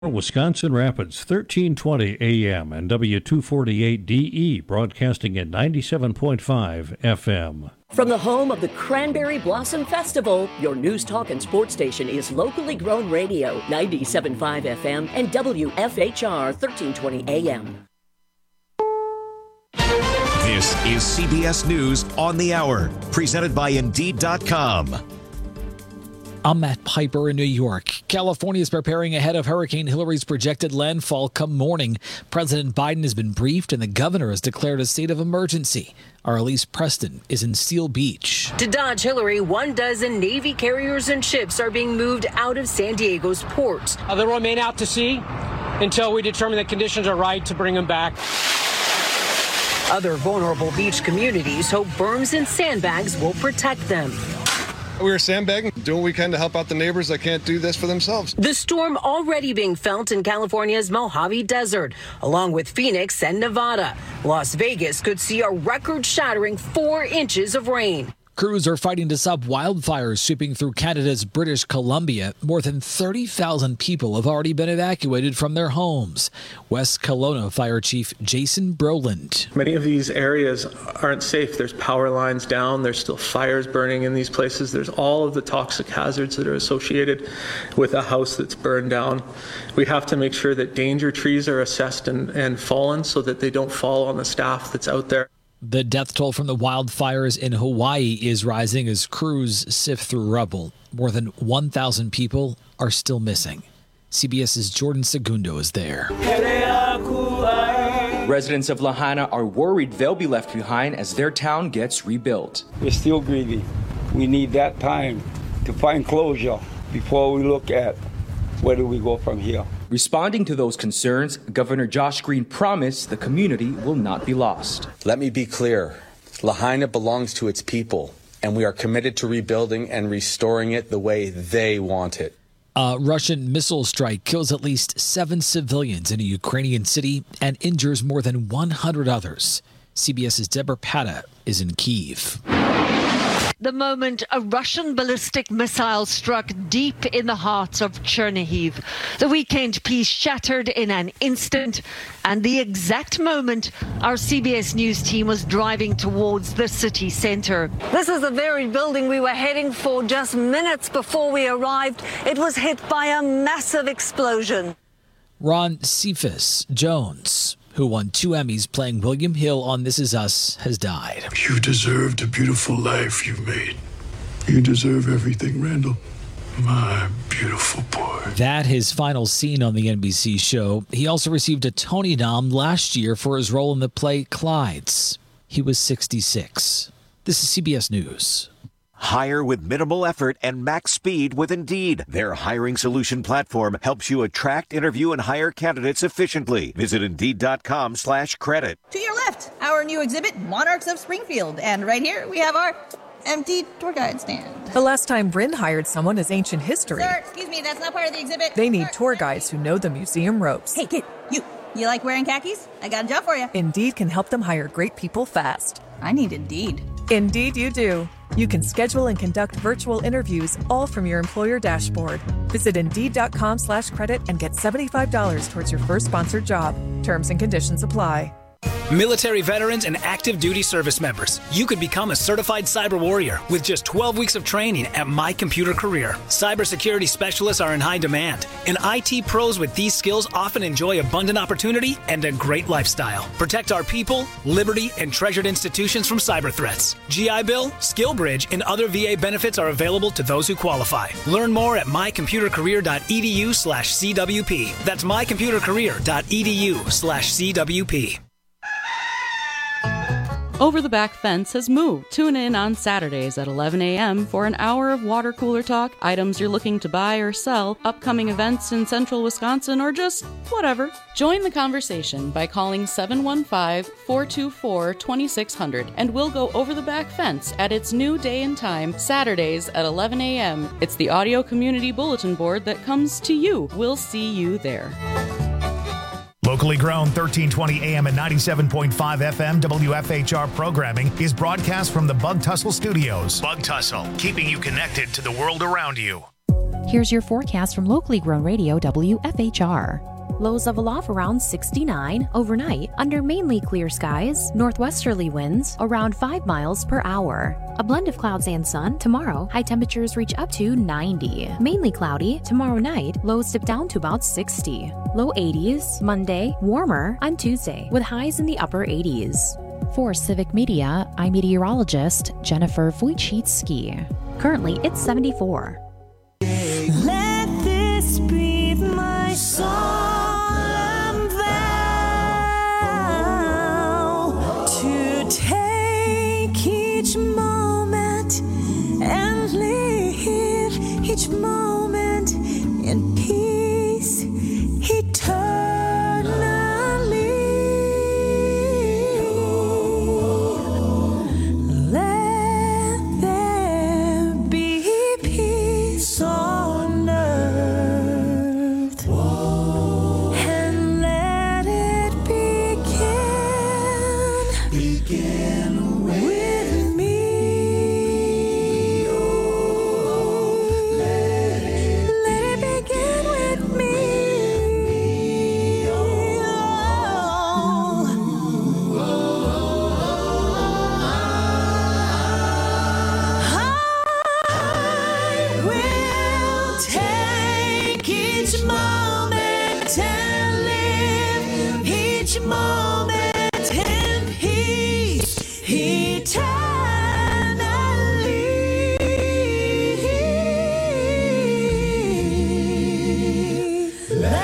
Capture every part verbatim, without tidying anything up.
Wisconsin Rapids, thirteen twenty A M and W two forty-eight D E, broadcasting at ninety-seven point five F M. From the home of the Cranberry Blossom Festival, your news, talk, and sports station is locally grown radio, ninety-seven point five F M and W F H R, thirteen twenty A M. This is C B S News on the Hour, presented by Indeed dot com. I'm Matt Piper in New York. California is preparing ahead of Hurricane Hillary's projected landfall come morning. President Biden has been briefed and the governor has declared a state of emergency. Our Elise Preston is in Seal Beach. To dodge Hillary, one dozen Navy carriers and ships are being moved out of San Diego's port. Uh, they'll remain out to sea until we determine that conditions are right to bring them back. Other vulnerable beach communities hope berms and sandbags will protect them. We were sandbagging, doing what we can to help out the neighbors that can't do this for themselves. The storm already being felt in California's Mojave Desert, along with Phoenix and Nevada. Las Vegas could see a record-shattering four inches of rain. Crews are fighting to stop wildfires sweeping through Canada's British Columbia. More than thirty thousand people have already been evacuated from their homes. West Kelowna Fire Chief Jason Brolin. Many of these areas aren't safe. There's power lines down. There's still fires burning in these places. There's all of the toxic hazards that are associated with a house that's burned down. We have to make sure that danger trees are assessed and, and fallen so that they don't fall on the staff that's out there. The death toll from the wildfires in Hawaii is rising as crews sift through rubble. More than one thousand people are still missing. CBS's Jordan Segundo is there. Residents of Lahaina are worried they'll be left behind as their town gets rebuilt. We're still grieving. We need that time to find closure before we look at where do we go from here. Responding to those concerns, Governor Josh Green promised the community will not be lost. Let me be clear. Lahaina belongs to its people, and we are committed to rebuilding and restoring it the way they want it. A Russian missile strike kills at least seven civilians in a Ukrainian city and injures more than one hundred others. CBS's Deborah Pata is in Kyiv. The moment a Russian ballistic missile struck deep in the heart of Chernihiv. The weekend peace shattered in an instant, and the exact moment our C B S News team was driving towards the city center. This is the very building we were heading for just minutes before we arrived. It was hit by a massive explosion. Ron Cephas Jones, who won two Emmys playing William Hill on This Is Us, has died. You deserved a beautiful life you've made. You deserve everything, Randall. My beautiful boy. That his final scene on the N B C show. He also received a Tony nom last year for his role in the play Clydes. He was sixty-six. This is C B S News. Hire with minimal effort and max speed with Indeed. Their hiring solution platform helps you attract, interview, and hire candidates efficiently. Visit Indeed.com slash credit. To your left, our new exhibit, Monarchs of Springfield. And right here, we have our empty tour guide stand. The last time Bryn hired someone is ancient history. Sir, excuse me, that's not part of the exhibit. They need Sir, tour guides who know the museum ropes. Hey, kid, you. You like wearing khakis? I got a job for you. Indeed can help them hire great people fast. I need Indeed. Indeed you do. You can schedule and conduct virtual interviews all from your employer dashboard. Visit Indeed.com slash credit and get seventy-five dollars towards your first sponsored job. Terms and conditions apply. Military veterans and active duty service members, you could become a certified cyber warrior with just twelve weeks of training at My Computer Career. Cybersecurity specialists are in high demand, and I T pros with these skills often enjoy abundant opportunity and a great lifestyle. Protect our people, liberty, and treasured institutions from cyber threats. G I Bill, SkillBridge, and other V A benefits are available to those who qualify. Learn more at mycomputercareer.edu slash CWP. That's mycomputercareer.edu slash CWP. Over the Back Fence has moved. Tune in on Saturdays at eleven a.m. for an hour of water cooler talk, items you're looking to buy or sell, upcoming events in central Wisconsin, or just whatever. Join the conversation by calling seven one five, four two four, two six zero zero and we'll go over the back fence at its new day and time, Saturdays at eleven a.m. It's the audio community bulletin board that comes to you. We'll see you there. Locally grown thirteen twenty A M and ninety-seven point five F M W F H R programming is broadcast from the Bug Tussle Studios. Bug Tussle, keeping you connected to the world around you. Here's your forecast from locally grown radio W F H R. Lows level off around sixty-nine overnight under mainly clear skies, northwesterly winds around five miles per hour. A blend of clouds and sun tomorrow, high temperatures reach up to ninety. Mainly cloudy tomorrow night, lows dip down to about sixty. Low eighties Monday, warmer on Tuesday with highs in the upper eighties. For Civic Media, I'm meteorologist Jennifer Wojcicki. Currently, it's seventy-four. Let this be my solemn vow to take each moment and live each moment in peace eternally. Let there be peace on earth, and let it begin, begin with me. Let it, let it begin with me. I will take each moment and live each moment in peace eternally.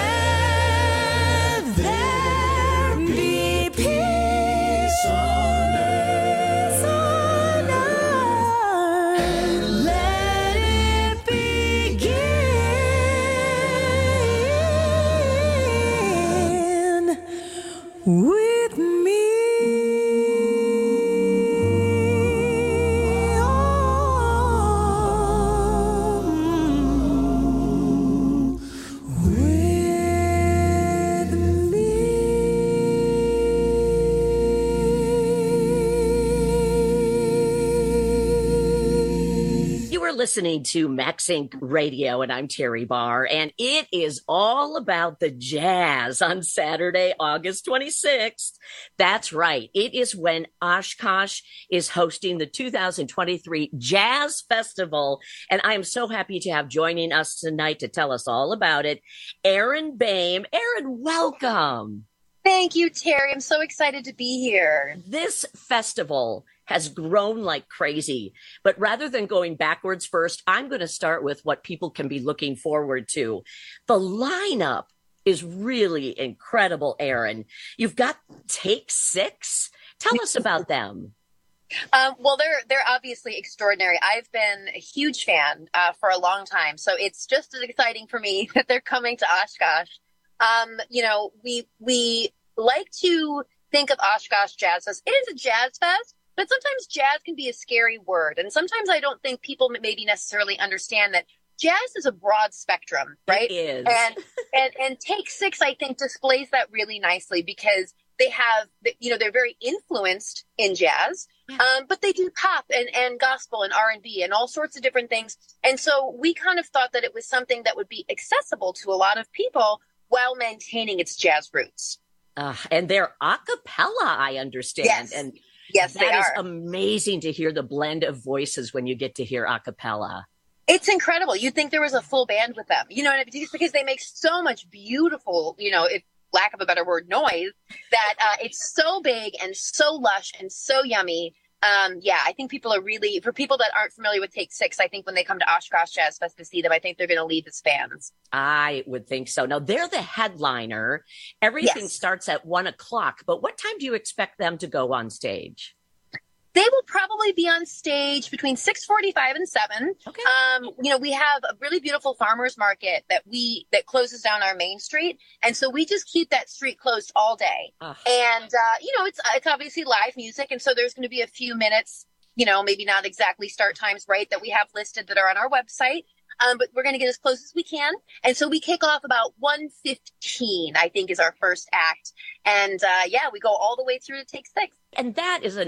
Let there be peace on earth, on earth, and let it begin with me. Oh, with You are listening to Max Inc Radio, and I'm Terry Barr, and it is all about the jazz on Saturday, August twenty-sixth. That's right. It is when Oshkosh is hosting the two thousand twenty-three Jazz Festival, and I am so happy to have joining us tonight to tell us all about it, Erin Boehm. Erin, welcome. Thank you, Terry. I'm so excited to be here. This festival has grown like crazy. But rather than going backwards first, I'm going to start with what people can be looking forward to. The lineup is really incredible, Erin. You've got Take Six. Tell us about them. Um, well, they're they're obviously extraordinary. I've been a huge fan uh, for a long time, so it's just as exciting for me that they're coming to Oshkosh. Um, you know, we we like to think of Oshkosh Jazz Fest. It is a jazz fest, but sometimes jazz can be a scary word. And sometimes I don't think people maybe necessarily understand that jazz is a broad spectrum, right? It is. And, and, and Take Six, I think, displays that really nicely because they have, you know, they're very influenced in jazz, yeah. um, but they do pop and, and gospel and R and B and all sorts of different things. And so we kind of thought that it was something that would be accessible to a lot of people while maintaining its jazz roots. Uh, and they're a cappella, I understand. Yes. And yes, that they is are. amazing to hear the blend of voices when you get to hear a cappella. It's incredible. You'd think there was a full band with them, you know, and it's because they make so much beautiful, you know, if lack of a better word, noise, that uh, it's so big and so lush and so yummy. Um, yeah, I think people are really, for people that aren't familiar with Take Six, I think when they come to Oshkosh Jazz Fest to see them, I think they're going to leave as fans. I would think so. Now, they're the headliner. Everything Yes. starts at one o'clock, but what time do you expect them to go on stage? They will probably be on stage between six forty-five and seven. Okay. Um, you know, we have a really beautiful farmers market that we that closes down our main street, and so we just keep that street closed all day. Ugh. And uh, you know, it's it's obviously live music, and so there's going to be a few minutes, you know, maybe not exactly start times, right, that we have listed that are on our website. Um, but we're going to get as close as we can. And so we kick off about one fifteen, I think, is our first act. And uh, yeah, we go all the way through to Take Six. And that is an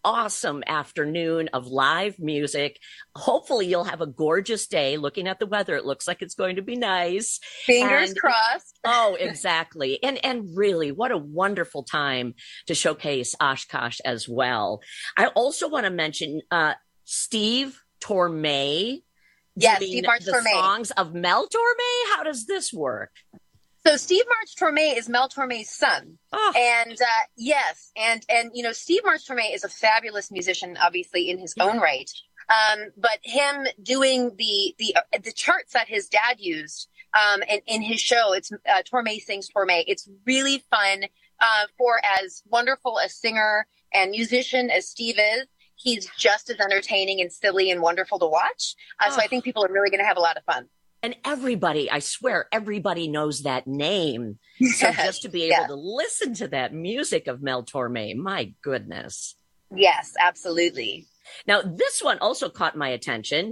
awesome afternoon of live music. Hopefully you'll have a gorgeous day. Looking at the weather, it looks like it's going to be nice. Fingers and, crossed. Oh, exactly. And and really, what a wonderful time to showcase Oshkosh as well. I also want to mention uh, Steve Torme. Yes, Steve March the Torme. songs of Mel Torme. How does this work? So Steve March Torme is Mel Torme's son. Oh. And uh, yes, and and you know, Steve March Torme is a fabulous musician, obviously in his yeah. own right. Um, but him doing the the uh, the charts that his dad used um, and in his show, it's uh, Torme Sings Torme. It's really fun uh, for as wonderful a singer and musician as Steve is. He's just as entertaining and silly and wonderful to watch. Uh, oh. So I think people are really going to have a lot of fun. And everybody, I swear, everybody knows that name. So just to be able yeah. to listen to that music of Mel Torme, my goodness. Yes, absolutely. Now, this one also caught my attention.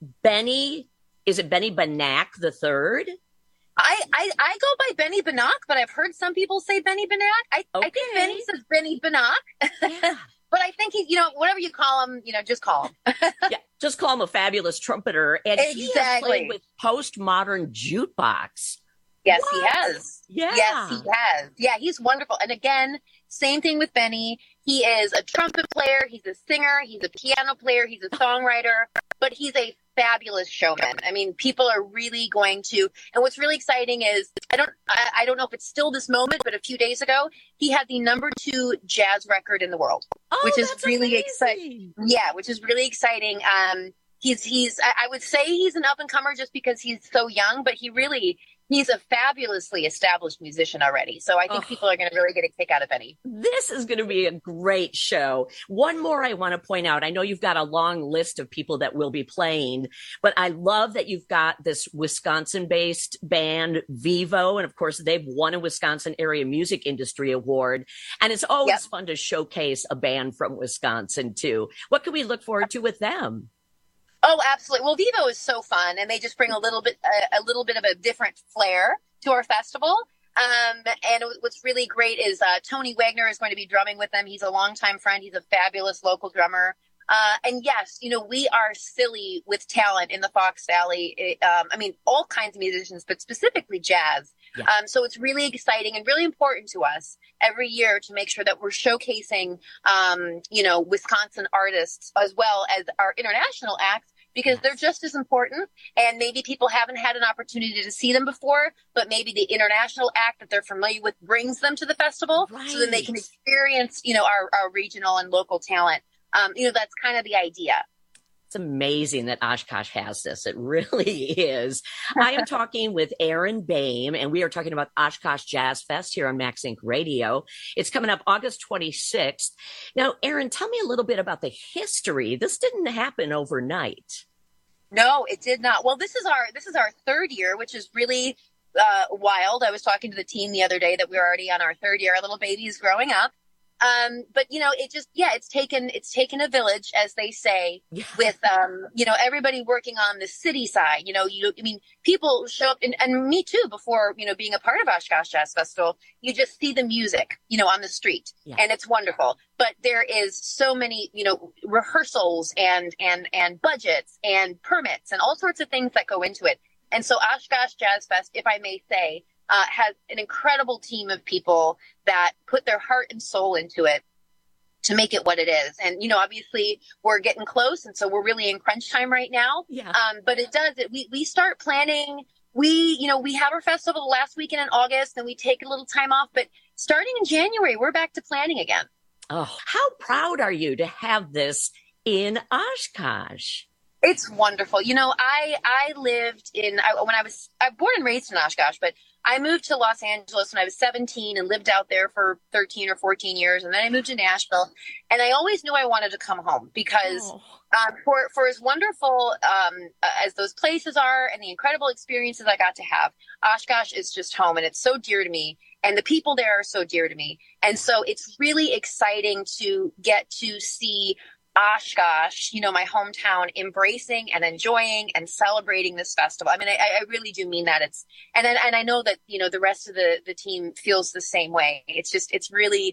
Benny, is it Benny Banach the third? I, I, I go by Benny Banach, but I've heard some people say Benny Banach. I, okay. I think Benny says Benny Banach. Yeah. But I think he, you know, whatever you call him, you know, just call him. Yeah, just call him a fabulous trumpeter. And exactly. he has played with Postmodern Jukebox. Yes, what? he has. Yeah. Yes, he has. Yeah, he's wonderful. And again, same thing with Benny. He is a trumpet player. He's a singer. He's a piano player. He's a songwriter. But he's a fabulous showman. I mean, people are really going to. And what's really exciting is, I don't, I, I don't know if it's still this moment, but a few days ago, he had the number two jazz record in the world, oh, which is that's really exciting. Yeah, which is really exciting. Um, he's he's. I, I would say he's an up and comer just because he's so young, but he really. He's a fabulously established musician already. So I think oh. people are going to really get a kick out of Benny. This is going to be a great show. One more I want to point out. I know you've got a long list of people that will be playing, but I love that you've got this Wisconsin-based band, Vivo. And of course, they've won a Wisconsin Area Music Industry Award. And it's always yep. fun to showcase a band from Wisconsin, too. What can we look forward to with them? Oh, absolutely. Well, Vivo is so fun, and they just bring a little bit, a, a little bit of a different flair to our festival. Um, and what's really great is uh, Tony Wagner is going to be drumming with them. He's a longtime friend. He's a fabulous local drummer. Uh, and yes, you know, we are silly with talent in the Fox Valley. It, um, I mean, all kinds of musicians, but specifically jazz. Yeah. Um, so it's really exciting and really important to us every year to make sure that we're showcasing, um, you know, Wisconsin artists as well as our international acts, because yes. they're just as important. And maybe people haven't had an opportunity to see them before, but maybe the international act that they're familiar with brings them to the festival, right. so then they can experience, you know, our, our regional and local talent. Um, you know, that's kind of the idea. It's amazing that Oshkosh has this. It really is. I am talking with Aaron Boehm, and we are talking about Oshkosh Jazz Fest here on MaxInc Radio. It's coming up August twenty-sixth. Now, Aaron, tell me a little bit about the history. This didn't happen overnight. No, it did not. Well, this is our this is our third year, which is really uh, wild. I was talking to the team the other day that we were already on our third year. Our little baby's growing up. Um, but you know, it just, yeah, it's taken, it's taken a village, as they say, yeah. with, um, you know, everybody working on the city side. You know, you, I mean, people show up, and, and me too, before, you know, being a part of Oshkosh Jazz Festival, you just see the music, you know, on the street, yeah. and it's wonderful. But there is so many, you know, rehearsals and, and, and budgets and permits and all sorts of things that go into it. And so Oshkosh Jazz Fest, if I may say, Uh, has an incredible team of people that put their heart and soul into it to make it what it is. And, you know, obviously we're getting close. And so we're really in crunch time right now. Yeah. Um, but it does it. We, we start planning. We, you know, we have our festival the last weekend in August, and we take a little time off, but starting in January, we're back to planning again. Oh, how proud are you to have this in Oshkosh? It's wonderful. You know, I, I lived in, I, when I was, I was born and raised in Oshkosh, but I moved to Los Angeles when I was seventeen and lived out there for thirteen or fourteen years. And then I moved to Nashville, and I always knew I wanted to come home because oh. um, for, for as wonderful um, as those places are and the incredible experiences I got to have, Oshkosh is just home, and it's so dear to me. And the people there are so dear to me. And so it's really exciting to get to see Oshkosh, you know, my hometown, embracing and enjoying and celebrating this festival. I mean, I, I really do mean that. It's, and and I know that, you know, the rest of the, the team feels the same way. It's just, it's really,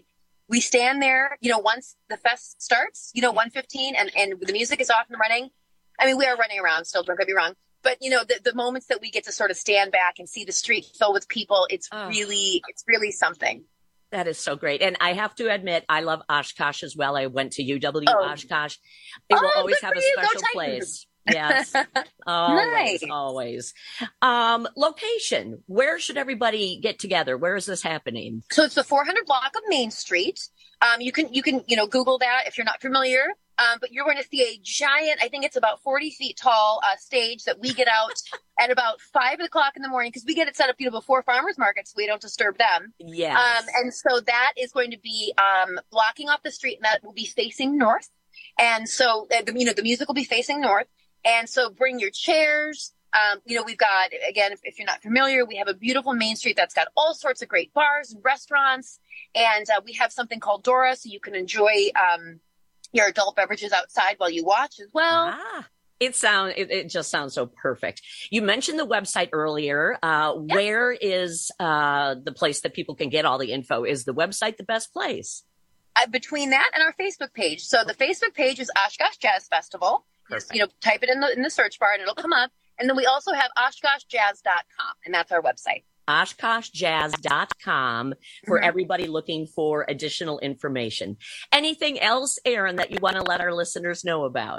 we stand there, you know, once the fest starts, you know, one fifteen and, and the music is off and running. I mean, we are running around still, don't get me wrong. But, you know, the, the moments that we get to sort of stand back and see the street fill with people, it's oh. really, it's really something. That is so great. And I have to admit, I love Oshkosh as well. I went to U W Oh. Oshkosh. It Oh, will always good have for a you. Go special Titans. place. Yes. Always, Nice. always. Um, location. Where should everybody get together? Where is this happening? So it's the four hundred block of Main Street. Um, you can, you can, you know, Google that if you're not familiar. Um, but you're going to see a giant, I think it's about forty feet tall, uh, stage that we get out at about five o'clock in the morning because we get it set up, you know, before farmers markets. So we don't disturb them. Yes. Um, and so that is going to be, um, blocking off the street, and that will be facing north. And so, uh, the, you know, the music will be facing north. And so bring your chairs. Um, you know, we've got, again, if, if you're not familiar, we have a beautiful Main Street that's got all sorts of great bars and restaurants. And uh, we have something called Dora, so you can enjoy um, your adult beverages outside while you watch as well. Ah, it sound it, it just sounds so perfect. You mentioned the website earlier. Uh, Yeah. Where is uh, the place that people can get all the info? Is the website the best place? Uh, between that and our Facebook page. So the Facebook page is Oshkosh Jazz Festival. Perfect. You know, type it in the in the search bar and it'll come up. And then we also have oshkosh jazz dot com, and that's our website. oshkosh jazz dot com for Mhm. everybody looking for additional information. Anything else, Aaron, that you want to let our listeners know about?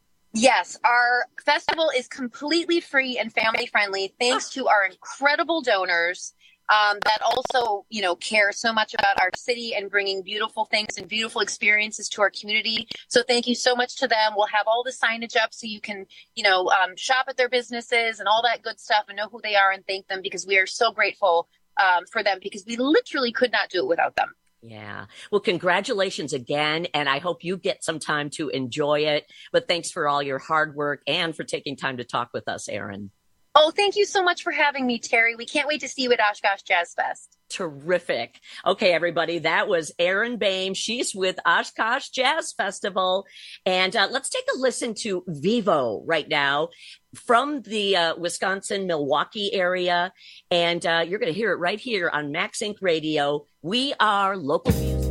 Yes, our festival is completely free and family friendly thanks to our incredible donors um, that also, you know, care so much about our city and bringing beautiful things and beautiful experiences to our community. So thank you so much to them. We'll have all the signage up so you can, you know, um, shop at their businesses and all that good stuff and know who they are and thank them because we are so grateful um, for them because we literally could not do it without them. Yeah. Well, congratulations again. And I hope you get some time to enjoy it. But thanks for all your hard work and for taking time to talk with us, Aaron. Oh, thank you so much for having me, Terry. We can't wait to see you at Oshkosh Jazz Fest. Terrific. Okay, everybody, that was Erin Boehm. She's with Oshkosh Jazz Festival. And uh, let's take a listen to Vivo right now from the uh, Wisconsin, Milwaukee area. And uh, you're going to hear it right here on Max Inc Radio. We are local music.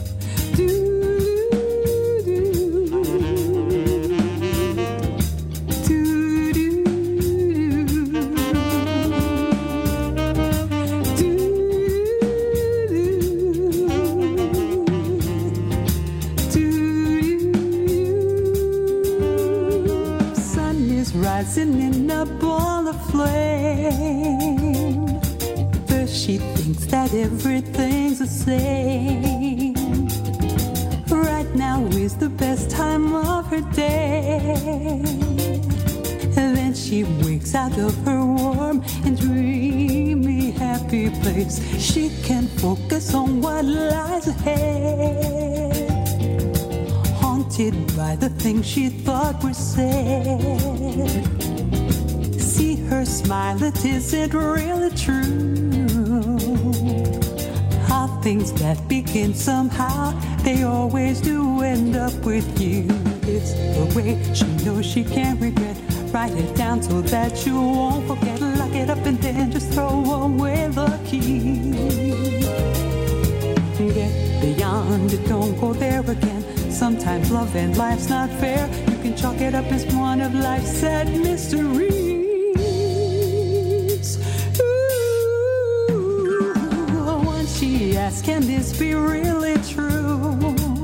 Rising in a ball of flame. First she thinks that everything's the same. Right now is the best time of her day. And then she wakes out of her warm and dreamy happy place. She can focus on what lies ahead. Haunted by the things she thought were said. See her smile, it isn't really true. How things that begin somehow, they always do end up with you. It's the way she knows she can't regret. Write it down so that you won't forget. Lock it up and then just throw away the key. Get beyond it, don't go there again. Sometimes love and life's not fair. You can chalk it up as one of life's sad mysteries. Ooh, once she asked, can this be really true?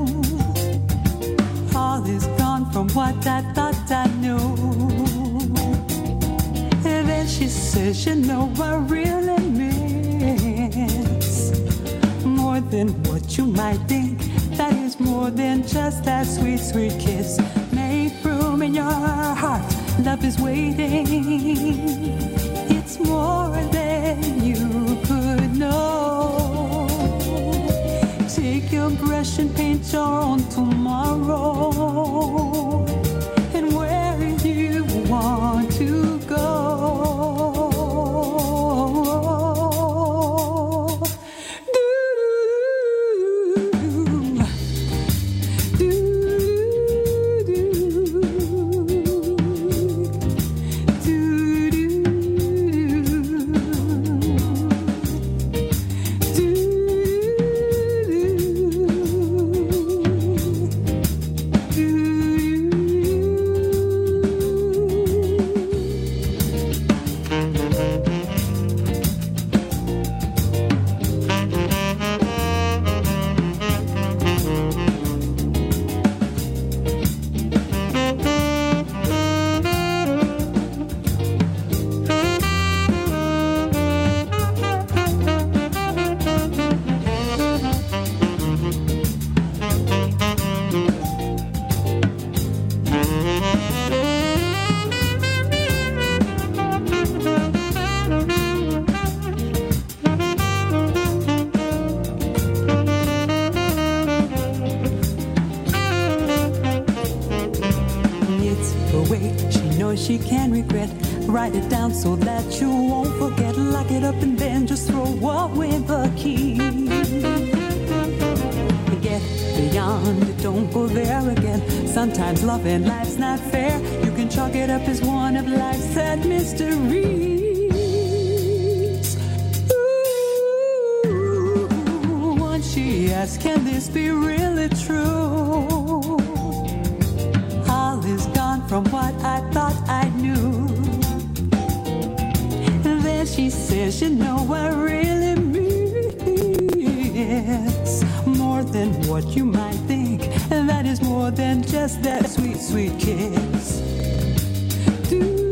All is gone from what I thought I knew. And then she says, you know, I really miss more than what you might think. That is more than just that sweet, sweet kiss. Make room in your heart. Love is waiting. It's more than you could know. Take your brush and paint your own tomorrow. And where you want to go. she can regret. Write it down so that you won't forget. Lock it up and then just throw away the key. Get beyond it, don't go there again. Sometimes love and life's not fair. You can chalk it up as one of life's sad mysteries. Ooh, once she asked, can this be really true? All is gone from what I thought I knew. And then she says, you know I really mean it's more than what you might think, and that is more than just that sweet, sweet kiss. Do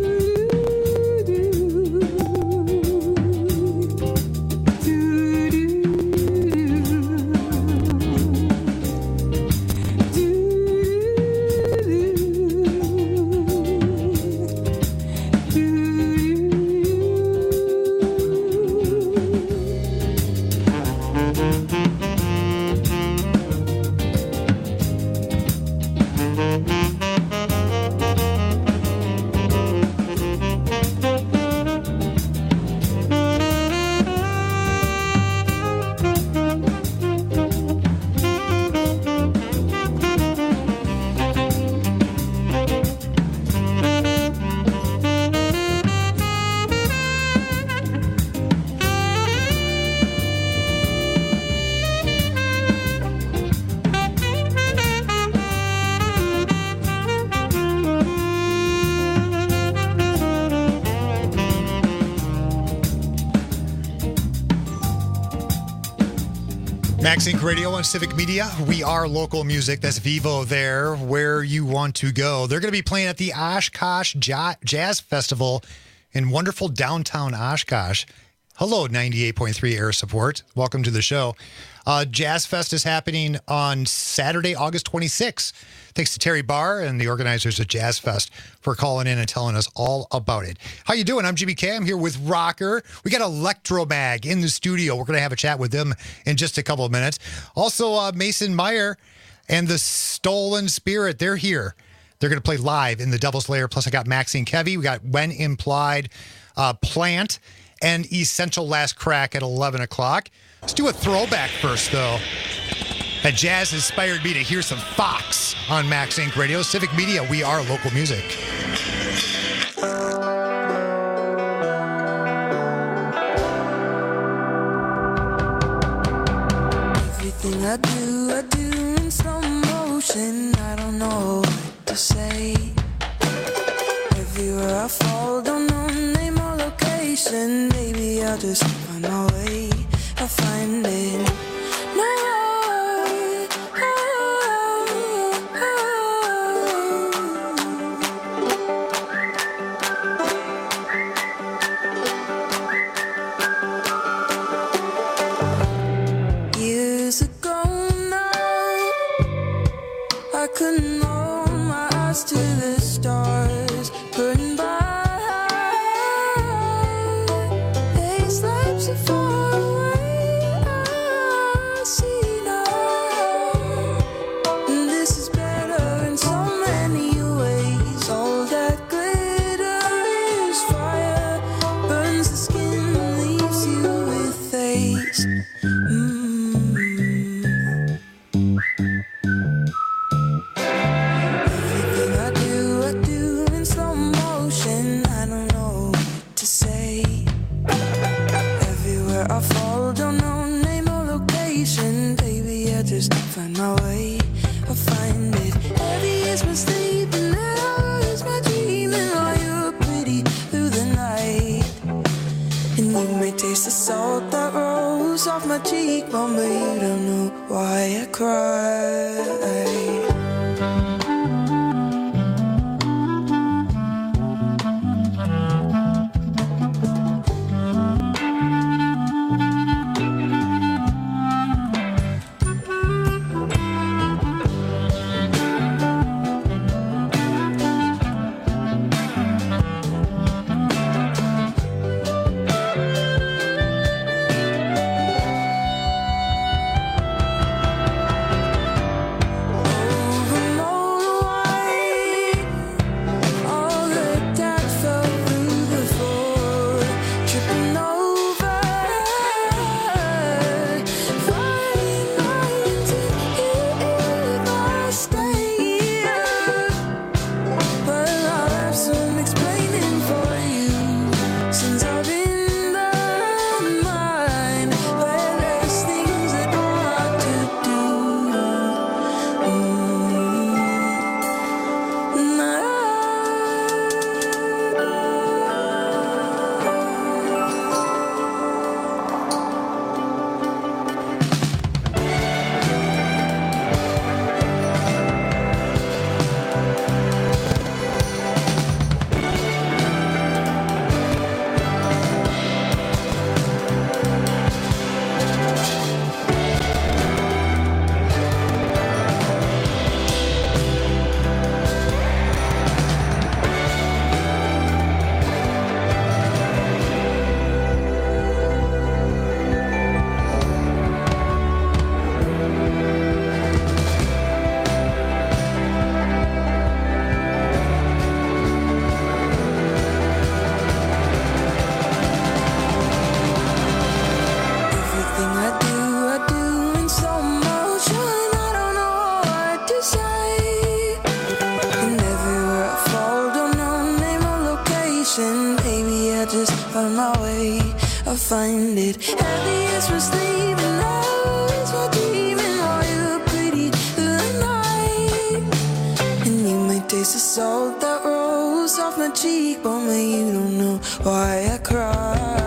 MaxInc Radio and Civic Media. We are local music. That's Vivo there, where you want to go. They're going to be playing at the Oshkosh Jazz Festival in wonderful downtown Oshkosh. Hello, ninety-eight point three Air Support. Welcome to the show. Uh, Jazz Fest is happening on Saturday, August twenty-sixth. Thanks to Terry Barr and the organizers of Jazz Fest for calling in and telling us all about it. How you doing? I'm G B K. I'm here with Rocker. We got Electromag in the studio. We're going to have a chat with them in just a couple of minutes. Also, uh, Mason Meyer and the Stolen Spirit. They're here. They're going to play live in the Devil's Lair. Plus, I got Maxine Kevy. We got When Implied, uh, Plant, and Essential Last Crack at eleven o'clock. Let's do a throwback first, though. That jazz inspired me to hear some Fox on MaxInc Radio. Civic Media, we are local music. Everything I do, I do in slow motion. I don't know what to say. Everywhere I fall, don't know name or location. Maybe I'll just find my way. I'll find it. No. Couldn't hold my eyes to the stars burning by. They slept so far away. I see now, and this is better in so many ways. All that glitter is fire, burns the skin, leaves you with haze. Mm. Find my way, I'll find it. Heavy is my sleep and now is my dreaming. While you're pretty through the night, and you may taste the salt that rolls off my cheekbone, but you don't know why I cry. Over find it. Heavy is for sleeping, low is for dreaming. Oh, you look pretty through the night. And you might taste the salt that rolls off my cheekbone, but you don't know why I cry.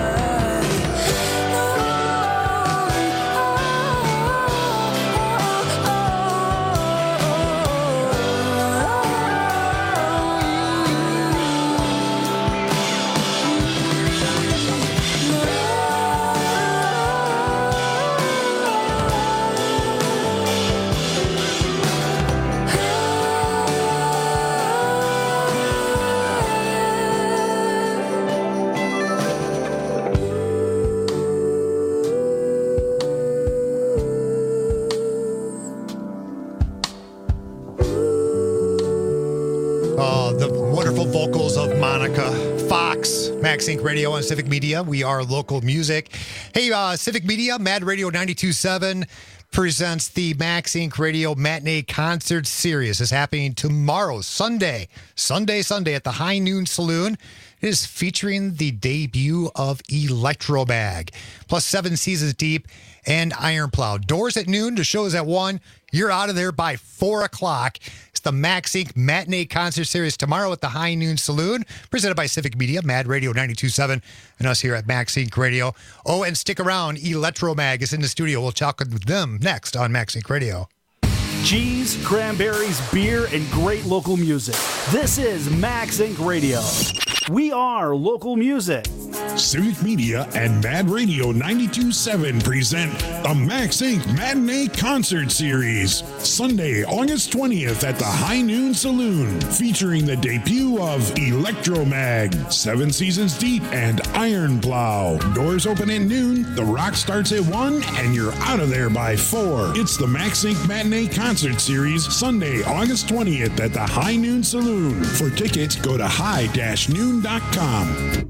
Vocals of Monica Fox, Max Inc Radio on Civic Media. We are local music. Hey, uh, Civic Media, Mad Radio ninety-two point seven presents the Max Inc Radio Matinee Concert Series. It's happening tomorrow, Sunday, Sunday, Sunday at the High Noon Saloon. It is featuring the debut of Electromag, plus Seven Seasons Deep and Iron Plow. Doors at noon, the show is at one. You're out of there by four o'clock. It's the Max Inc Matinee Concert Series tomorrow at the High Noon Saloon, presented by Civic Media, Mad Radio ninety-two point seven, and us here at Max Inc Radio. Oh, and stick around. Electromag is in the studio. We'll talk with them next on Max Inc Radio. Cheese, cranberries, beer, and great local music. This is Max Inc Radio. We are local music. Civic Media and Mad Radio ninety-two point seven present the Max Inc Matinee Concert Series. Sunday, August twentieth at the High Noon Saloon, featuring the debut of Electromag, Seven Seasons Deep, and Iron Plow. Doors open at noon, the rock starts at one, and you're out of there by four. It's the Max Inc Matinee Concert Series, Sunday, August twentieth at the High Noon Saloon. For tickets, go to high dash noon dot com.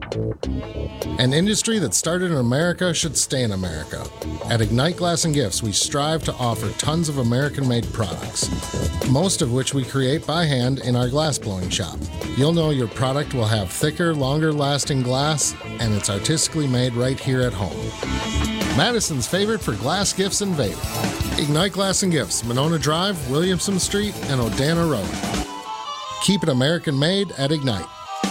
An industry that started in America should stay in America. At Ignite Glass and Gifts, we strive to offer tons of American-made products, most of which we create by hand in our glass blowing shop. You'll know your product will have thicker, longer-lasting glass, and it's artistically made right here at home. Madison's favorite for glass gifts and vaping. Ignite Glass and Gifts, Monona Drive, Williamson Street, and Odana Road. Keep it American-made at Ignite.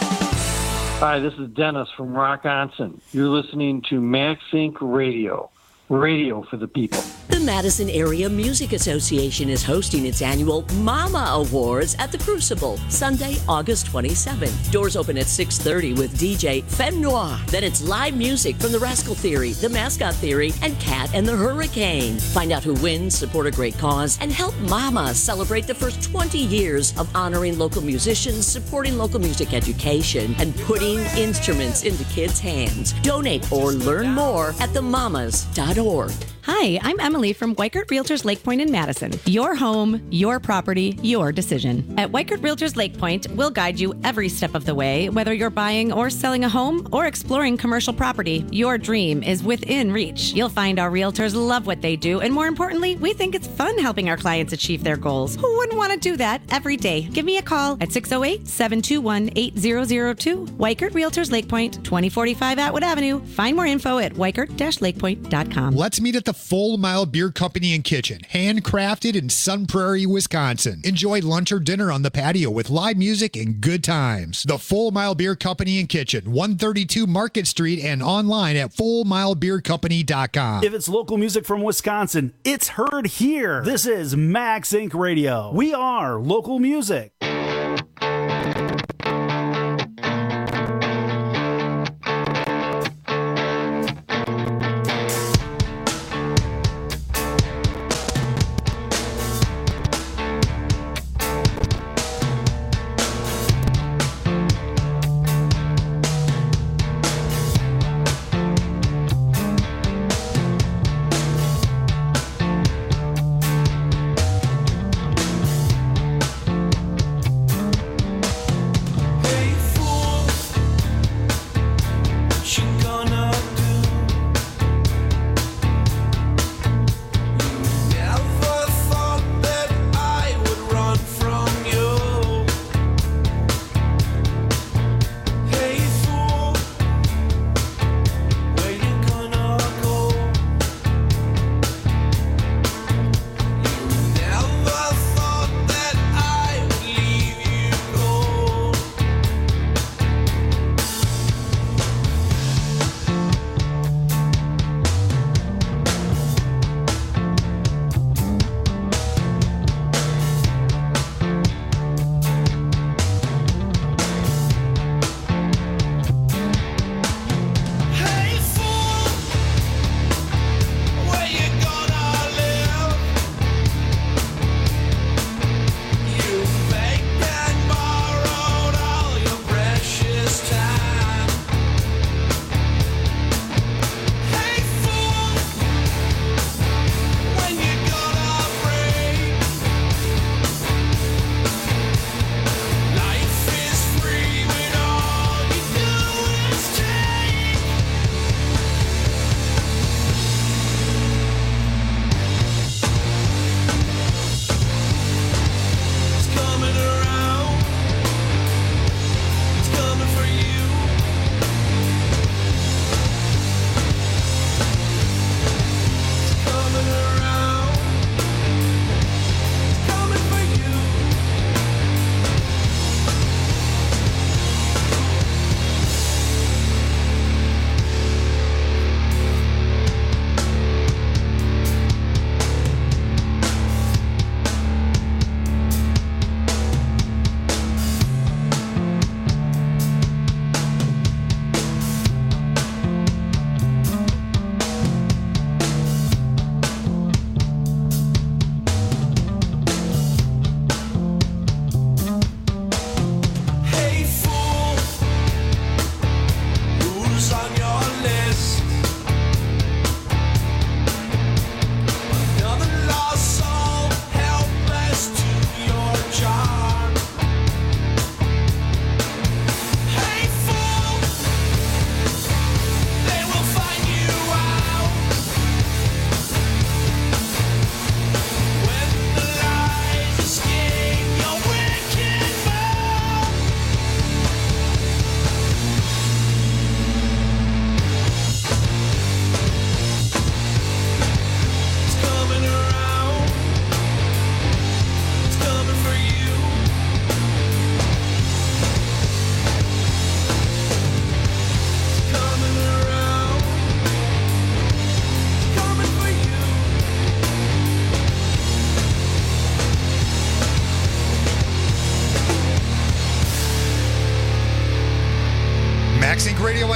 Hi, this is Dennis from Rockonson. You're listening to Max Inc Radio, radio for the people. The Madison Area Music Association is hosting its annual Mama Awards at the Crucible, Sunday, August twenty-seventh. Doors open at six thirty with D J Femme Noir. Then it's live music from the Rascal Theory, the Mascot Theory, and Cat and the Hurricane. Find out who wins, support a great cause, and help Mama celebrate the first twenty years of honoring local musicians, supporting local music education, and putting instruments into kids' hands. Donate or learn more at the mamas dot org. Hi, I'm Emily from Weichert Realtors Lake Point in Madison. Your home, your property, your decision. At Weichert Realtors Lake Point, we'll guide you every step of the way, whether you're buying or selling a home or exploring commercial property. Your dream is within reach. You'll find our realtors love what they do, and more importantly, we think it's fun helping our clients achieve their goals. Who wouldn't want to do that every day? Give me a call at six oh eight, seven two one, eight zero zero two. Weichert Realtors Lake Point, twenty forty-five Atwood Avenue. Find more info at weichert dash lake point dot com. Let's meet at the Full Mile Beer Company and Kitchen, handcrafted in Sun Prairie, Wisconsin. Enjoy lunch or dinner on the patio with live music and good times. The Full Mile Beer Company and Kitchen, one thirty-two Market Street, and online at full mile beer company dot com. If it's local music from Wisconsin, it's heard here. This is Max Inc Radio. We are local music.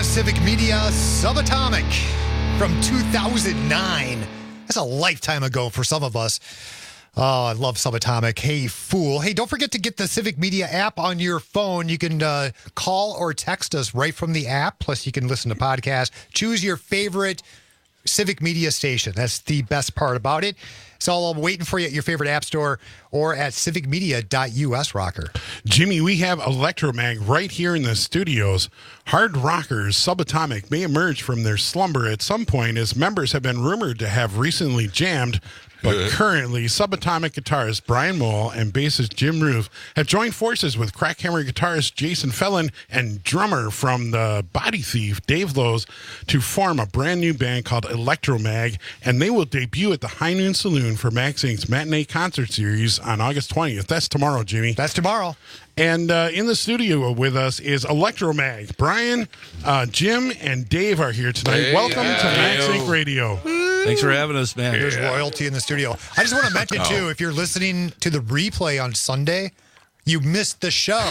on Civic Media, Subatomic from two thousand nine. That's a lifetime ago for some of us. Oh, I love Subatomic. Hey, fool. Hey, don't forget to get the Civic Media app on your phone. You can uh, call or text us right from the app. Plus, you can listen to podcasts. Choose your favorite Civic Media station. That's the best part about it. It's all waiting for you at your favorite app store or at civic media dot U S, Rocker. Jimmy, we have Electromag right here in the studios. Hard rockers Subatomic may emerge from their slumber at some point, as members have been rumored to have recently jammed. But currently, Subatomic guitarist Brian Moll and bassist Jim Roof have joined forces with Crackhammer guitarist Jason Felon and drummer from the Body Thief, Dave Lowe's, to form a brand new band called Electromag, and they will debut at the High Noon Saloon for Max Incorporated's Matinee Concert Series on August twentieth. That's tomorrow, Jimmy. That's tomorrow. And uh, in the studio with us is Electromag. Brian, uh, Jim, and Dave are here tonight. Hey, Welcome yeah. to Max Inc Radio. Thanks for having us, man. There's royalty in the studio. I just want to mention, Oh. too, if you're listening to the replay on Sunday, you missed the show.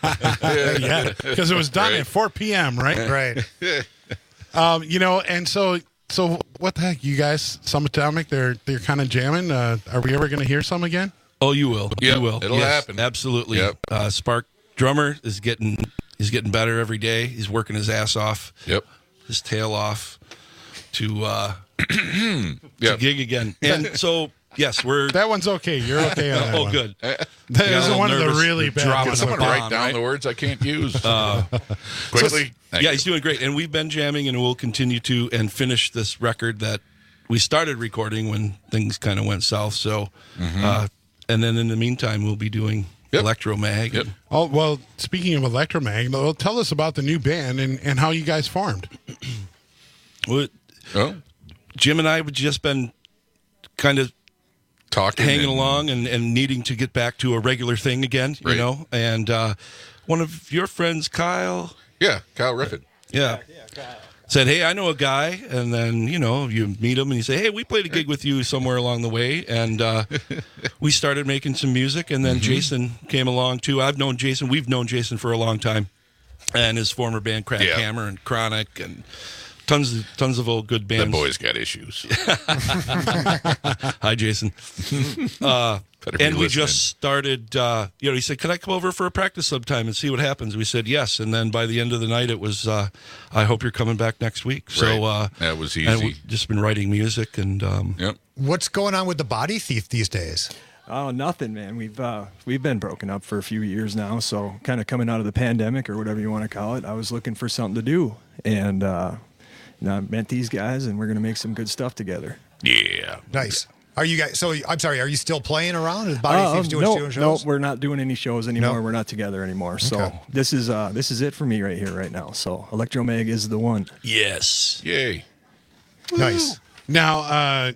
Yeah, because it was done Right. at four p.m., right? Right. Um, you know, and so so what the heck, you guys, Subatomic, they're they're kind of jamming. Uh, are we ever going to hear some again? Oh, you will. Yep, you will. it'll Yes, happen. Absolutely. Yep. Uh, Spark drummer is getting he's getting better every day. He's working his ass off. Yep. His tail off to uh, to Yep. gig again. And so yes, we're That one's okay. You're okay on that oh one. good. That Got a is little one of the nervous. really bad Dropping Can ones. someone bomb, write down right? the words I can't use? Uh, Quickly. Thank yeah, you. he's doing great, and we've been jamming, and we'll continue to and finish this record that we started recording when things kind of went south. So, Mhm. uh, and then in the meantime, we'll be doing Yep. Electromag. Yep. Oh, well, speaking of Electromag, well, tell us about the new band and, and how you guys formed. Well, Oh, Jim and I have just been kind of talking, hanging and- along and, and needing to get back to a regular thing again, you Right. know. And uh, one of your friends, Kyle, Yeah, Kyle Riffin. yeah, said, "Hey, I know a guy," and then you know you meet him and you say, "Hey, we played a gig with you somewhere along the way," and uh, we started making some music. And then Mm-hmm. Jason came along too. I've known Jason; we've known Jason for a long time, and his former band Crack Yeah. Hammer and Chronic and tons of tons of old good bands. That boy's got issues. Hi, Jason. Uh, Better be and we listening. just started, uh, you know, he said, "Can I come over for a practice sometime and see what happens?" We said yes. And then by the end of the night, it was, uh, "I hope you're coming back next week." So Right. uh, That was and easy. we've just been writing music. And um, Yep. What's going on with the Body Thief these days? Oh, nothing, man. We've uh, we've been broken up for a few years now, so kind of coming out of the pandemic or whatever you want to call it, I was looking for something to do, and uh, you know, I met these guys, and we're gonna make some good stuff together. Yeah. Nice. Are you guys, so I'm sorry, are you still playing around? Is Body Uh, Thieves doing, no, doing shows? no, we're not doing any shows anymore. No? We're not together anymore. So Okay. this is uh, this is it for me right here, right now. So Electromag is the one. yes. Yay. Nice. Now, uh,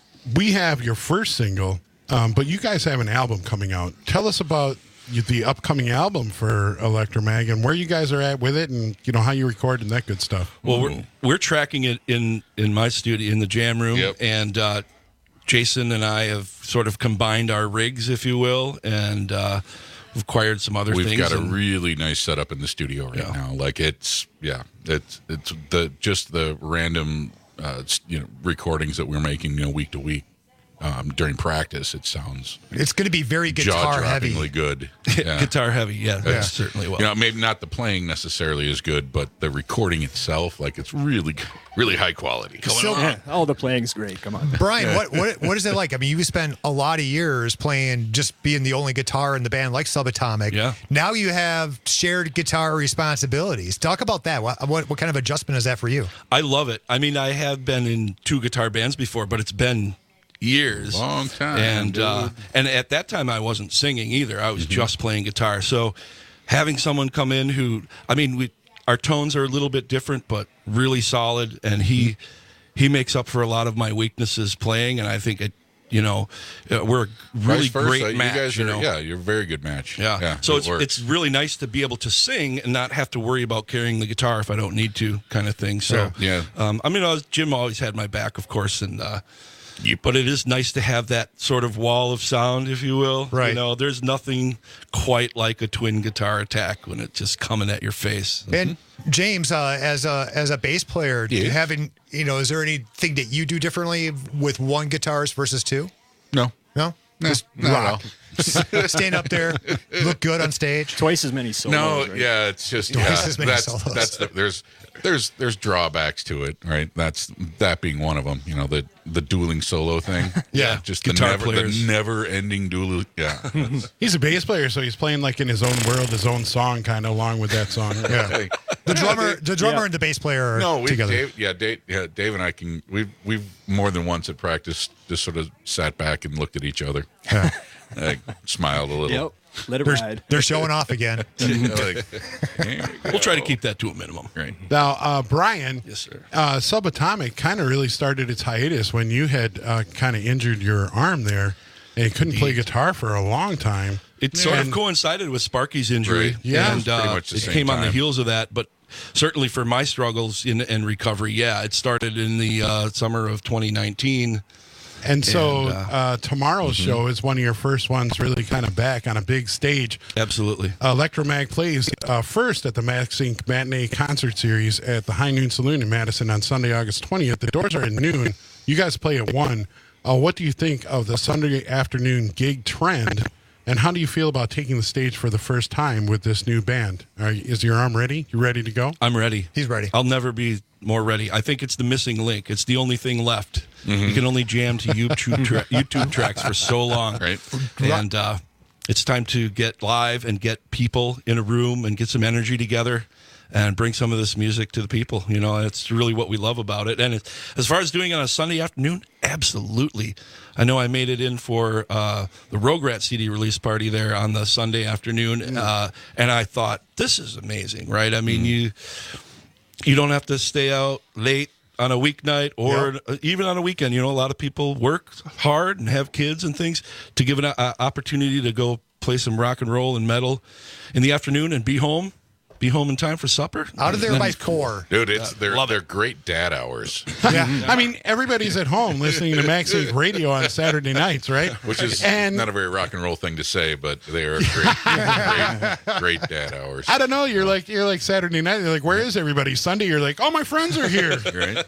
we have your first single, um, but you guys have an album coming out. Tell us about y- the upcoming album for Electromag and where you guys are at with it, and you know how you record and that good stuff. Well, we're, we're tracking it in, in my studio, in the jam room. Yep. And uh, Jason and I have sort of combined our rigs, if you will, and uh, we've acquired some other We've things. got a and- really nice setup in the studio right Yeah. now. Like it's yeah, it's it's the just the random uh, s- you know recordings that we're making you know week to week um, during practice. It sounds It's going to be very guitar heavy. jaw-droppingly good. Yeah. Guitar heavy, yeah, that's Yeah. certainly well. You know, maybe not the playing necessarily is good, but the recording itself, like it's really, really high quality. So, Yeah, oh, the playing's great. Come on, Brian, what, what what is it like? I mean, you spent a lot of years playing, just being the only guitar in the band, like Subatomic. Yeah. Now you have shared guitar responsibilities. Talk about that. What, what what kind of adjustment is that for you? I love it. I mean, I have been in two guitar bands before, but it's been years, Long time, and uh, dude. and at that time I wasn't singing either. I was just playing guitar. So having someone come in who, I mean, we our tones are a little bit different, but really solid, and he he makes up for a lot of my weaknesses playing, and I think it. You know, uh, we're a really Vice versa, great you match. guys you are- know? yeah, you're a very good match. Yeah. Yeah, so it it's works. it's really nice to be able to sing and not have to worry about carrying the guitar if I don't need to, kind of thing. So Yeah. Um, I mean, I was, Jim always had my back, of course, and uh, But it is nice to have that sort of wall of sound, if you will. Right. You know, there's nothing quite like a twin guitar attack when it's just coming at your face. And James, uh, as a as a bass player, do you Yeah. have any, you know, is there anything that you do differently with one guitarist versus two? No. No? No, Just not at rock. Stand up there, look good on stage. Twice as many solos. No, right? yeah, it's just Twice yeah, as many that's solos. that's the, there's there's there's drawbacks to it, right? That's that being one of them. You know, the the dueling solo thing. Yeah. just Guitar the never players. the never ending duel. Yeah, that's- He's a bass player, so he's playing like in his own world, his own song, kind of along with that song. Yeah. Hey, The drummer, the drummer Yeah. and the bass player are no, we together. Dave, yeah, Dave, yeah, Dave and I can we've we've more than once at practice just sort of sat back and looked at each other, Yeah. like, smiled a little. Yep. Let it They're, ride. they're showing off again. Like, here we We'll try to go. keep that to a minimum. Right. Now, uh, Brian, Yes, sir. uh, Subatomic kind of really started its hiatus when you had uh, kind of injured your arm there and you couldn't play guitar for a long time. It sort And- of coincided with Sparky's injury. Right. Yeah. and Pretty uh, much the it same came on the time. heels of that. But certainly for my struggles in, in recovery, yeah, it started in the uh, summer of twenty nineteen. And so And, uh, uh, tomorrow's mm-hmm. show is one of your first ones really kind of back on a big stage. Absolutely. Electromag plays uh, first at the Max Incorporated Matinee Concert Series at the High Noon Saloon in Madison on Sunday, August twentieth. The doors are at noon. You guys play at one. Uh, what do you think of the Sunday afternoon gig trend, and how do you feel about taking the stage for the first time with this new band? Are, is your arm ready? You ready to go? I'm ready. He's ready. I'll never be more ready. I think it's the missing link. It's the only thing left. You can only jam to YouTube tra- YouTube tracks for so long, Right. And uh, it's time to get live and get people in a room and get some energy together and bring some of this music to the people. You know, it's really what we love about it. And it, as far as doing it on a Sunday afternoon, absolutely. I know I made it in for uh, the Rograt C D release party there on the Sunday afternoon, uh, and I thought, this is amazing, right? I mean, you you don't have to stay out late on a weeknight or Yep. uh, even on a weekend. You know, a lot of people work hard and have kids and things to give an uh, opportunity to go play some rock and roll and metal in the afternoon and be home, be home in time for supper. Out of there by core. Dude, it's they're love it. they're great dad hours, Yeah. I mean, everybody's at home listening to Max Inc Radio on Saturday nights, right? which is And- not a very rock and roll thing to say, but they are great, great, great dad hours. I don't know. You're like you're like Saturday night. You're like, where is everybody? Sunday, you're like, oh, my friends are here. Right?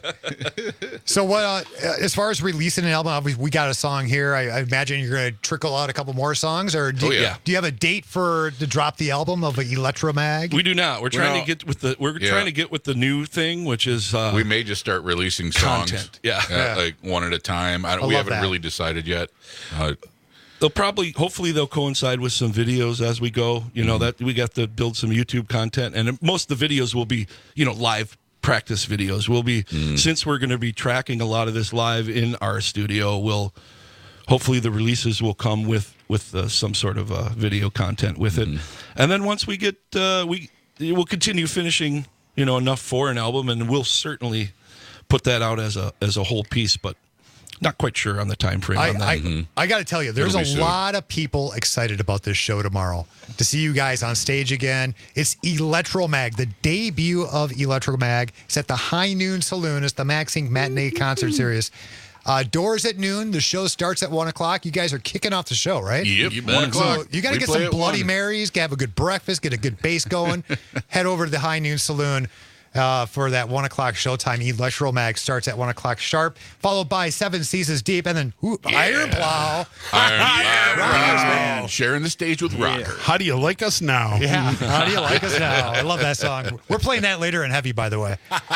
So, what uh, as far as releasing an album, obviously we got a song here. I, I imagine you're going to trickle out a couple more songs, or do, Oh, yeah. do you have a date for to drop the album of Electromag? We do not. We're trying Well, to get with the. We're yeah. trying to get with the new thing, which is uh, We may just start releasing songs, Content, yeah. uh, Yeah. like one at a time. I don't, I we love haven't that. really decided yet. Uh, they'll probably, hopefully, they'll coincide with some videos as we go. You know that we got to build some YouTube content, and most of the videos will be, you know, live practice videos. We'll be since we're going to be tracking a lot of this live in our studio. We'll hopefully the releases will come with with uh, some sort of uh, video content with it, and then once we get uh, we we'll continue finishing, you know, enough for an album, and we'll certainly put that out as a as a whole piece, but not quite sure on the time frame I, on that. I, I got to tell you, there's It'll a be soon. lot of people excited about this show tomorrow to see you guys on stage again. It's Electromag, the debut of Electromag. It's at the High Noon Saloon. It's the Max Incorporated Matinee Concert Series. Uh, doors at noon. The show starts at one o'clock. You guys are kicking off the show, right? Yep, You one bet. o'clock. So you got to We get play some at Bloody one. Marys, have a good breakfast, get a good bass going. Head over to the High Noon Saloon uh, for that one o'clock showtime. Electromag starts at one o'clock sharp, followed by Seven Seasons Deep, and then ooh, Iron Plow. Iron Rockers Plow. Band. Sharing the stage with Rocker. How do you like us now? Yeah, how do you like us now? I love that song. We're playing that later in Heavy, by the way.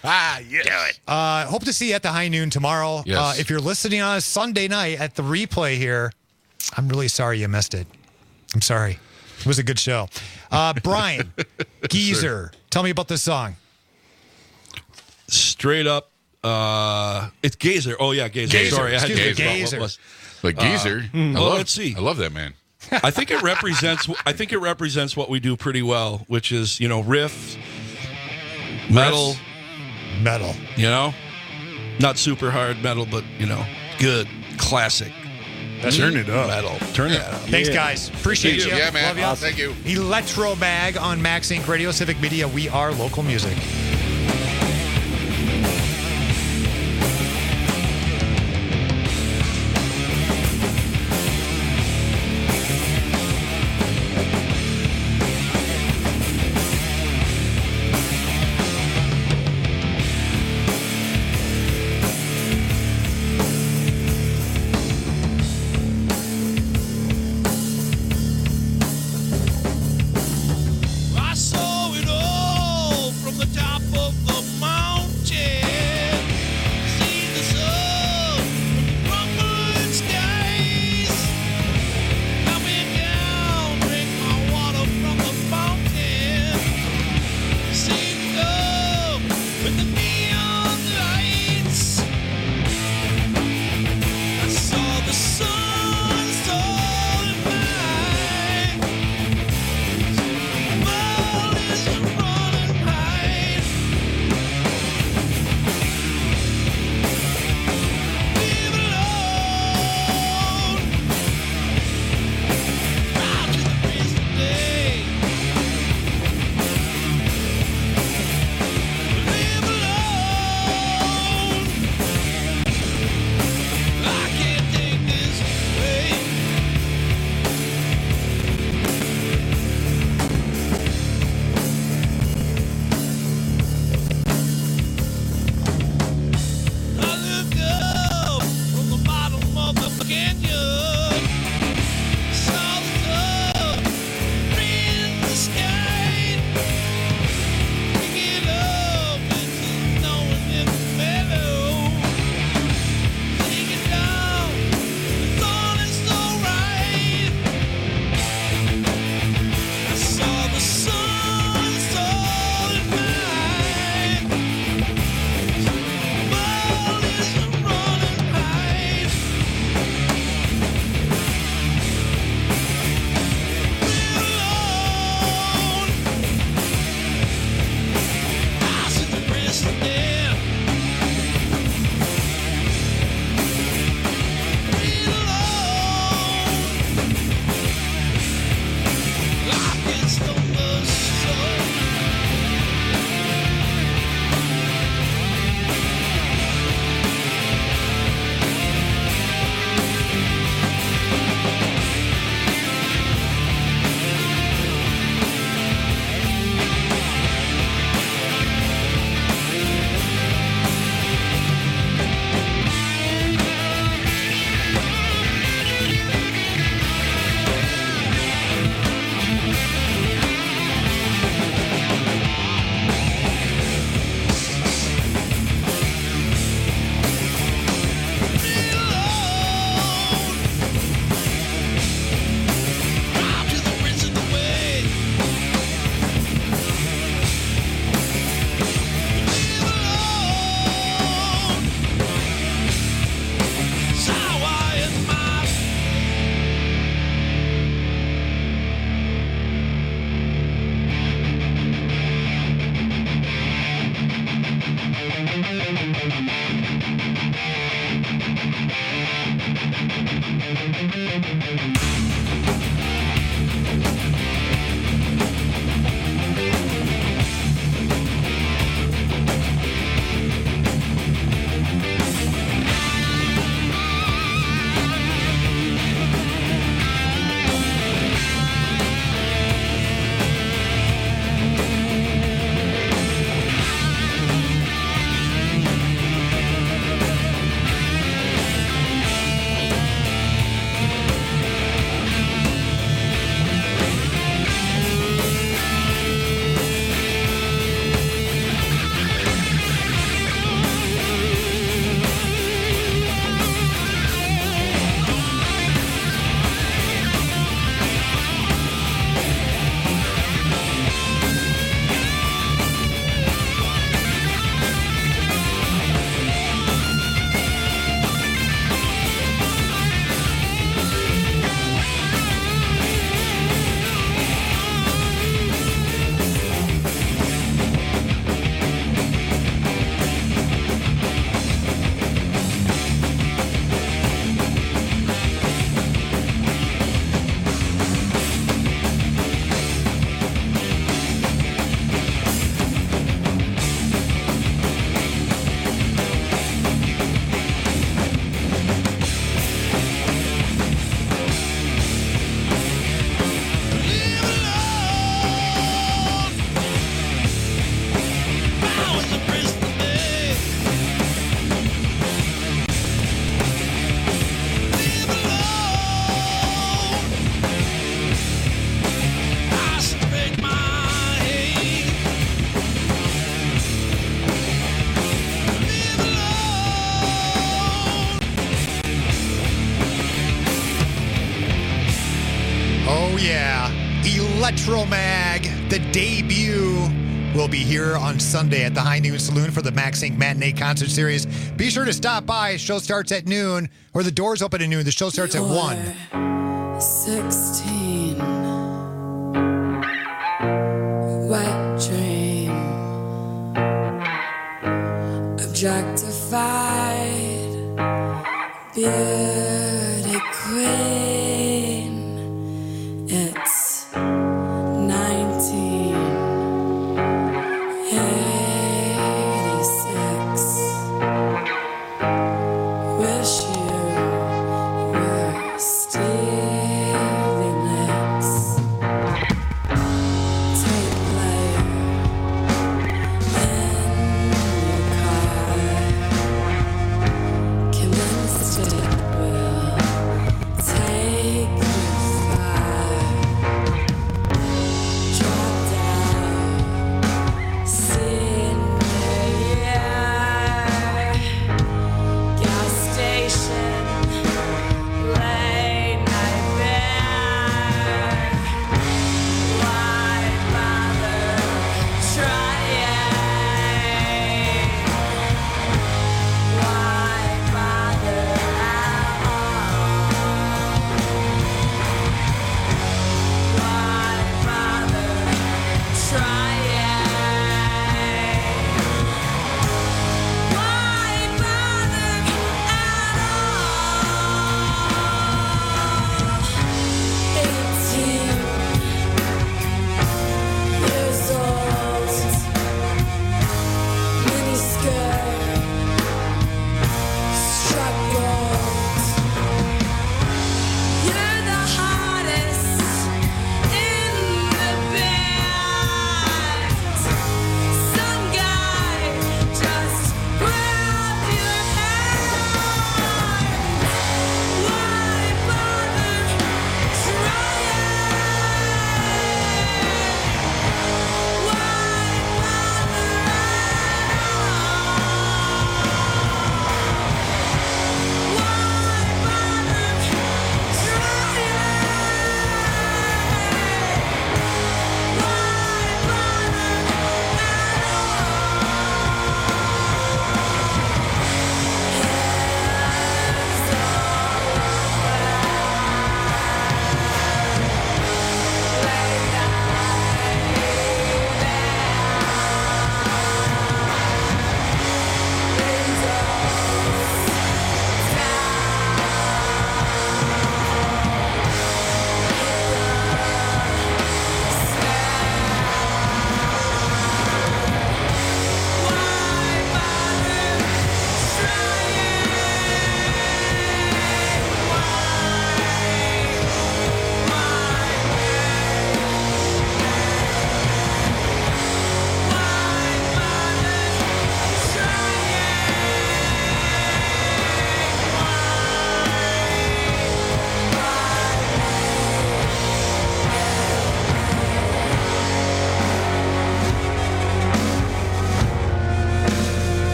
Yes. Uh, hope to see you at the High Noon tomorrow. Yes. Uh, if you're listening on a Sunday night at the replay here, I'm really sorry you missed it. I'm sorry. It was a good show. Uh, Brian, Geezer, tell me about this song. Straight up, uh, it's Gazer. Oh yeah, Gazer. Gazer. Sorry, I had to Excuse me, think about what Gazer. it was. Like Geezer. I well, love, let's see. I love that man. I think it represents. I think it represents what we do pretty well, which is you know riff, metal, Metal. you know, not super hard metal, but you know, good classic. Turn it up. Metal. Turn it up. Thanks, guys. Appreciate you. Yeah, man. Love you. Awesome. Thank you. Electromag on Max Incorporated Radio, Civic Media. We are local music. Oh, yeah. Electromag, the debut, will be here on Sunday at the High Noon Saloon for the Max Inc Matinee Concert Series. Be sure to stop by. Show starts at noon, or the doors open at noon. The show starts at one. sixteen. Wet dream. Objectified. Beauty queen. It's nineteen eighty-six. Wish you were Stevie Nicks. Tape player in your car. Convinced it will take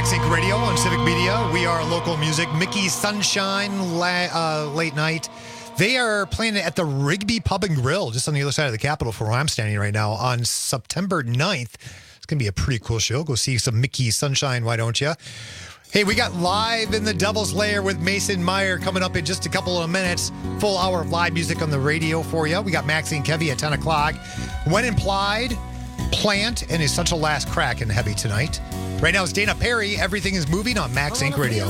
MaxInc Radio on Civic Media. We are local music. Mickey Sunshine, la- uh, late night. They are playing at the Rigby Pub and Grill, just on the other side of the Capitol from where I'm standing right now, on September ninth. It's going to be a pretty cool show. Go see some Mickey Sunshine, why don't you? Hey, we got Live in the Devil's Lair with Mason Meyer coming up in just a couple of minutes. Full hour of live music on the radio for you. We got Maxie and Kevy at ten o'clock. When Implied, Plant, and Essential Last Crack in Heavy tonight. Right now it's Dana Perry. Everything is moving on Max Inc Radio.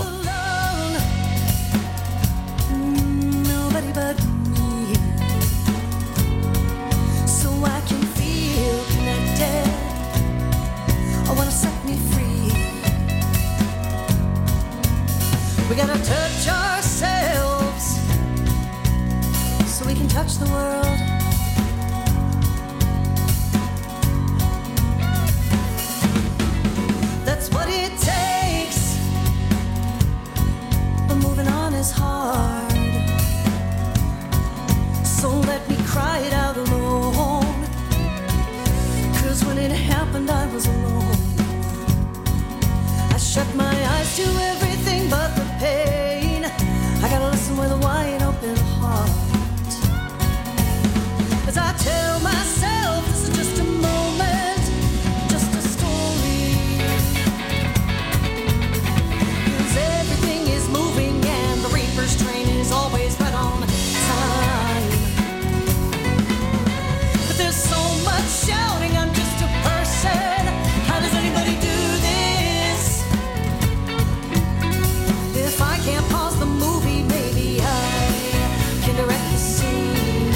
Nobody but me, so I can feel connected. I wanna set me free. We gotta touch ourselves so we can touch the world. That's what it takes, but moving on is hard. So let me cry it out alone, 'cause when it happened I was alone. I shut my eyes to everything but the pain. I gotta listen with a wide open heart, as I tell myself this is just a moment, just a story. 'Cause everything is moving and the Reaper's train is always right on time. But there's so much shouting, I'm just a person. How does anybody do this? If I can't pause the movie, maybe I can direct the scene.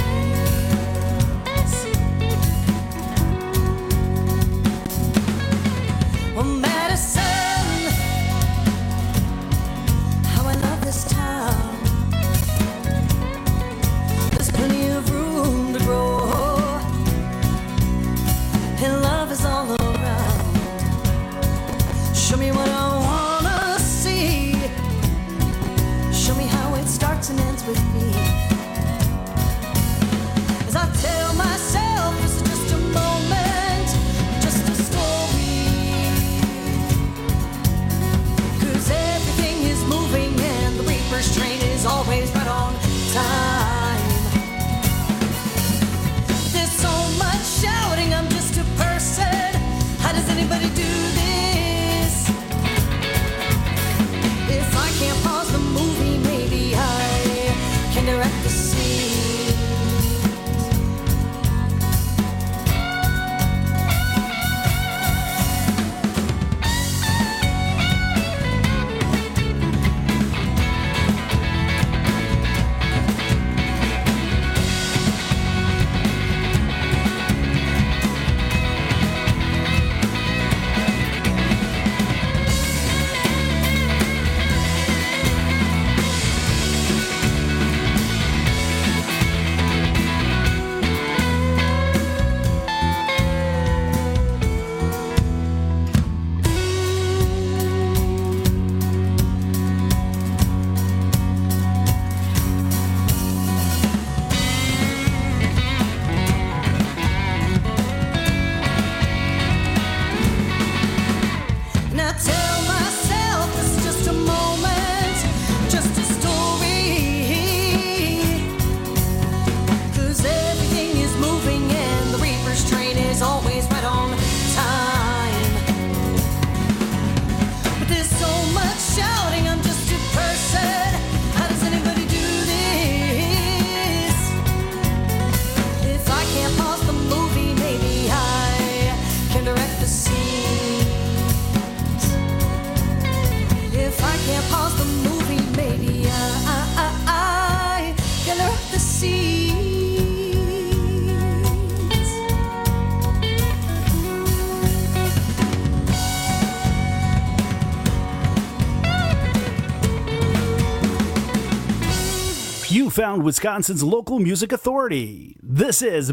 Well, Madison, how I love this town. There's plenty of room to grow, and love is all around. Show me what I wanna see. Show me how it starts and ends with me. As I tell myself this is just a moment, just a story. 'Cause everything is moving and the Reaper's train is always right on time. There's so much shouting, I'm just a person. How does anybody do this? If I can't pause the movie, maybe I can direct the scene. Now tell myself this is just a moment, just a story. 'Cause everything is moving and the Reaper's train is always right on time. But there's so much shouting, I'm just a person. How does anybody do this? If I can't pause the movie, maybe I can direct the scene. If I can't pause the movie, maybe I, I, I can direct the scenes. You found Wisconsin's local music authority. This is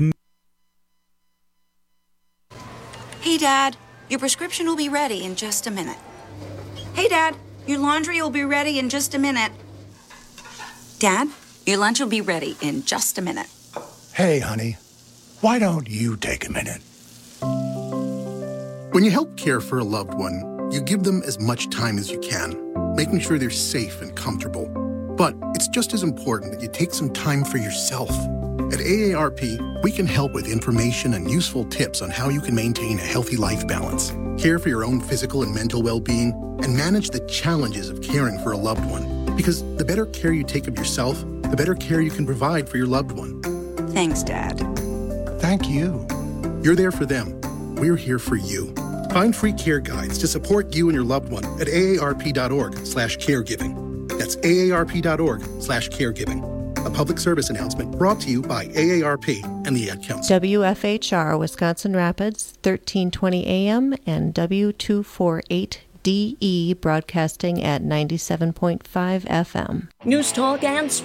Hey, Dad, your prescription will be ready in just a minute. Hey, Dad, your laundry will be ready in just a minute. Dad, your lunch will be ready in just a minute. Hey, honey, why don't you take a minute? When you help care for a loved one, You give them as much time as you can, making sure they're safe and comfortable. But it's just as important that you take some time for yourself. At A A R P, we can help with information and useful tips on how you can maintain a healthy life balance, care for your own physical and mental well-being, and manage the challenges of caring for a loved one. Because the better care you take of yourself, the better care you can provide for your loved one. Thanks, Dad. Thank you. You're there for them. We're here for you. Find free care guides to support you and your loved one at aarp.org slash caregiving. That's aarp.org slash caregiving. A public service announcement brought to you by A A R P and the Ad Council. W F H R Wisconsin Rapids, thirteen twenty A M and W two forty-eight D E broadcasting at ninety-seven point five F M. News Talk and